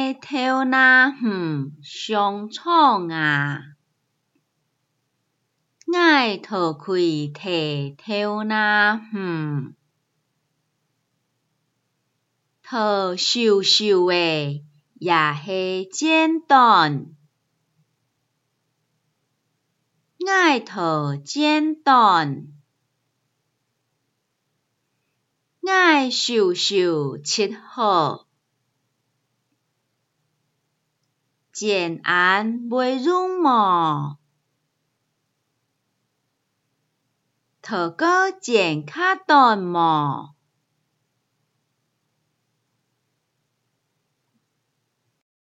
爱偷那远上苍啊，爱逃开摕偷那远，逃羞羞的也是简单，爱逃简单，爱羞羞七好。简安袂入魔，逃过简较短魔。